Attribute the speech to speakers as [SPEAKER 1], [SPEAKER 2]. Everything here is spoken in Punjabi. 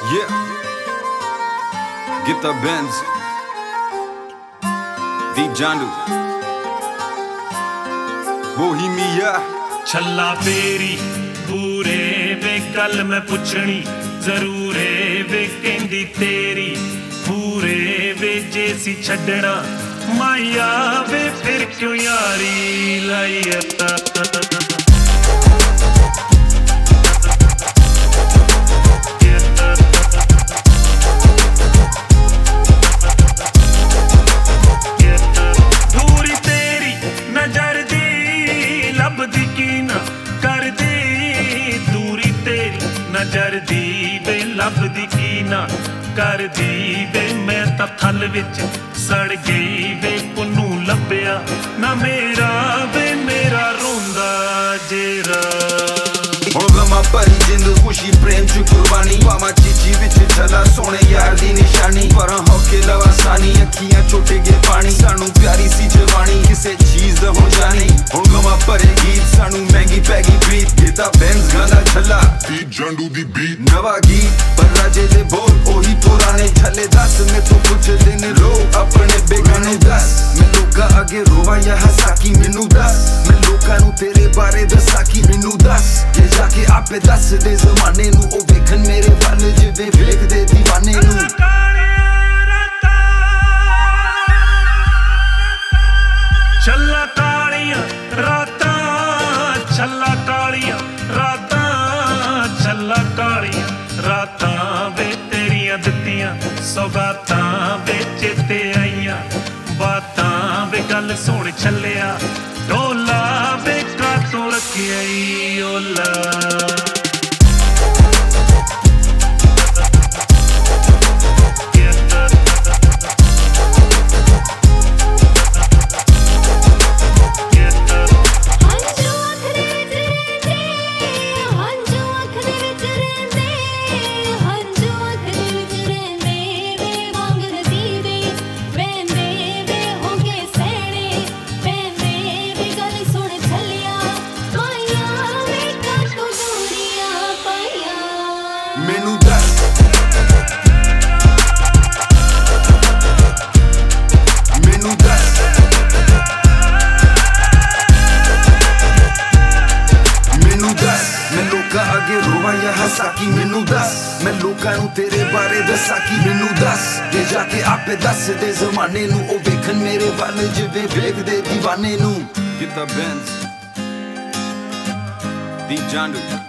[SPEAKER 1] Yeah, get the Benz, the Jandu, Bohemia.
[SPEAKER 2] छल्ला पेरी पूरे वे गल मैं पुछनी जरूर वे कहंदी तेरी पूरे वे जे सी छड़ना माया वे फिर क्यों यारी लाई दूरी तेरी नजर दी लभदी की ना कर दी दूरी तेरी नजर दी वे लभदी की ना कर दी वे मैं तां थल विच सड़ गई वे पुन्नू लभ्या ना मेरा वे मेरा रोंदा जेरा
[SPEAKER 1] ਹੁਣ ਗਮਾ ਭਰੀ ਜਿੰਦ ਖੁਸ਼ੀ ਪ੍ਰੇਮ ਚ ਕੁਰਬਾਨੀ ਪਾਵਾਂ ਚੀਚੀ ਵਿੱਚ ਛਲਾ ਸੋਹਣੇ ਯਾਰ ਦੀ ਨਿਸ਼ਾਨੀ ਪਰਾਂ ਹੋ ਕੇ ਲਵਾ ਸਾਨੀ ਅੱਖੀਆਂ ਛੋਟੇ ਗੇ ਪਾਣੀ ਸਾਨੂੰ ਪਿਆਰੀ ਸੀ ਜਵਾਨੀ ਕਿਸੇ ਚੀਜ਼ ਦਾ ਹੋ ਜਾਣੀ ਹੁਣ ਗਮਾ ਭਰੇ ਗੀਤ ਸਾਨੂੰ ਮਹਿੰਗੀ ਪੈ ਗਈ ਬੀਟ ਇਹ ਤਾਂ ਬੈਂਜ਼ ਗਾਣਾ ਛੱਲਾ
[SPEAKER 3] ਦੀ ਜੰਡੂ ਦੀ ਬੀਟ
[SPEAKER 1] ਨਵਾਂ ਗੀਤ ਪਰ ਰਾਜੇ ਦੇ ਬੋਲ ਉਹੀ ਪੁਰਾਣੇ ਛੱਲੇ ਦੱਸ ਮੈਥੋਂ ਪੁੱਛਦੇ ਨੇ ਲੋਕ ਆਪਣੇ ਬੇਗਾਨੇ ਦੱਸ ਮੈਂ ਲੋਕਾਂ ਅੱਗੇ ਰੋਵਾਂ ਜਾਂ ਹੱਸਾਂ ਕੀ ਮੈਨੂੰ ਦੱਸ ਮੈਂ ਲੋਕਾਂ ਨੂੰ ਤੇਰੇ ਬਾਰੇ ਦੱਸਾਂ ਕੀ ਮੈਨੂੰ ਦੱਸ ਜਾ ਕੇ ਆਪੇ ਦੱਸਦੇ ਜ਼ਮਾਨੇ ਨੂੰ ਉਹ ਵੇਖਣ ਮੇਰੇ ਵੱਲ ਜਿਵੇਂ ਵੇਖਦੇ دیਵਾਨੇ ਨੂੰ
[SPEAKER 2] ਛੱਲਾ ਕਾਲੀਆਂ ਰਾਤਾਂ ਛੱਲਾ ਕਾਲੀਆਂ ਰਾਤਾਂ ਛੱਲਾ ਕਾਲੀਆਂ ਰਾਤਾਂ ਵੇ ਤੇਰੀਆਂ ਦਿੱਤੀਆਂ ਸੌਗਾਤਾਂ ਵੇ ਚੇਤੇ ਆਈਆਂ ਬਾਤਾਂ ਵੇ ਗੱਲ ਸੁਣ ਛੱਲਿਆ ਢੋਲਾ ਵੇ ਕਾਤੋਂ ਲੱਗਿਆ ਈ ਓਲਾ
[SPEAKER 1] ਮੈਨੂੰ ਦੱਸ ਮੈਨੂੰ ਦੱਸ ਮੈਨੂੰ ਦੱਸ ਮੈਂ ਲੋਕਾਂ ਅੱਗੇ ਰੋਵਾਂ ਜਾਂ ਹੱਸਾਂ ਕੀ ਮੈਨੂੰ ਦੱਸ ਮੈਂ ਲੋਕਾਂ ਨੂੰ ਤੇਰੇ ਬਾਰੇ ਦੱਸਾਂ ਕੀ ਮੈਨੂੰ ਦੱਸ ਤੇ ਜਾ ਕੇ ਆਪੇ ਦੱਸਦੇ ਜ਼ਮਾਨੇ ਨੂੰ ਉਹ ਵੇਖਣ ਮੇਰੇ ਵੱਲ ਜਿਵੇਂ ਵੇਖਦੇ دیਵਾਨੇ ਨੂੰ Get the Benz, the Jandu.